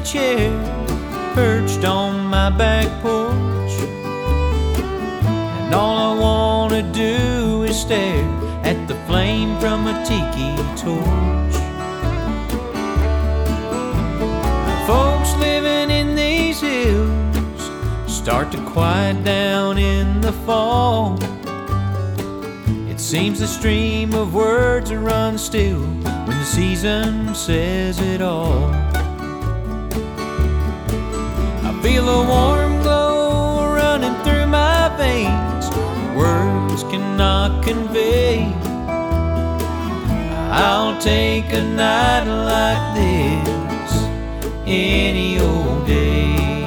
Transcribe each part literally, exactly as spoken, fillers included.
chair perched on my back porch, and all I wanna do is stare at the flame from a tiki torch. Folks living in these hills start to quiet down in the fall. It seems the stream of words runs still when the season says it all. I feel a warm glow running through my veins, words cannot convey. I'll take a night like this any old day.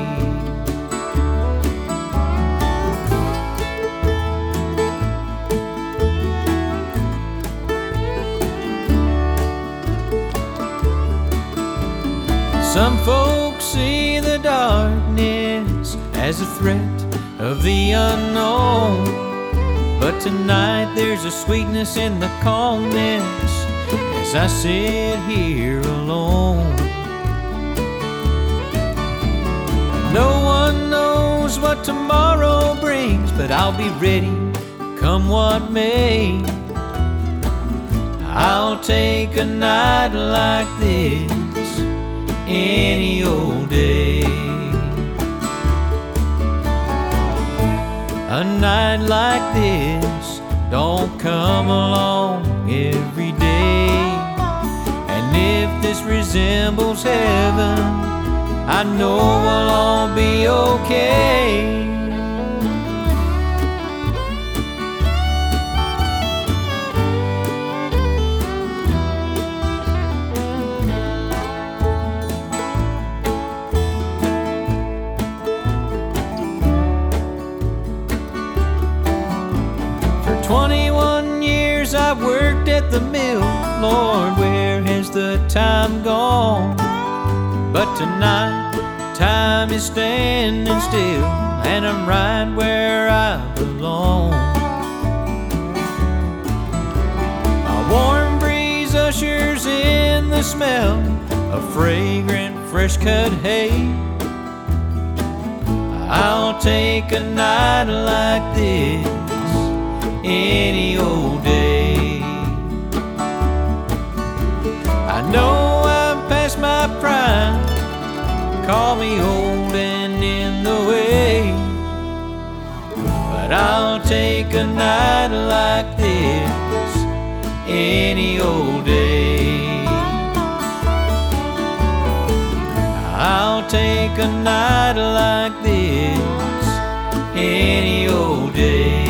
Some folks see the darkness as a threat of the unknown, but tonight there's a sweetness in the calmness as I sit here alone. No one knows what tomorrow brings, but I'll be ready come what may. I'll take a night like this any old day. A night like this don't come along every day, and if this resembles heaven, I know we'll all be okay. twenty-one years I worked at the mill. Lord, where has the time gone? But tonight, time is standing still, and I'm right where I belong. A warm breeze ushers in the smell of fragrant, fresh-cut hay. I'll take a night like this any old day. I know I'm past my prime, call me old and in the way, but I'll take a night like this any old day. I'll take a night like this any old day.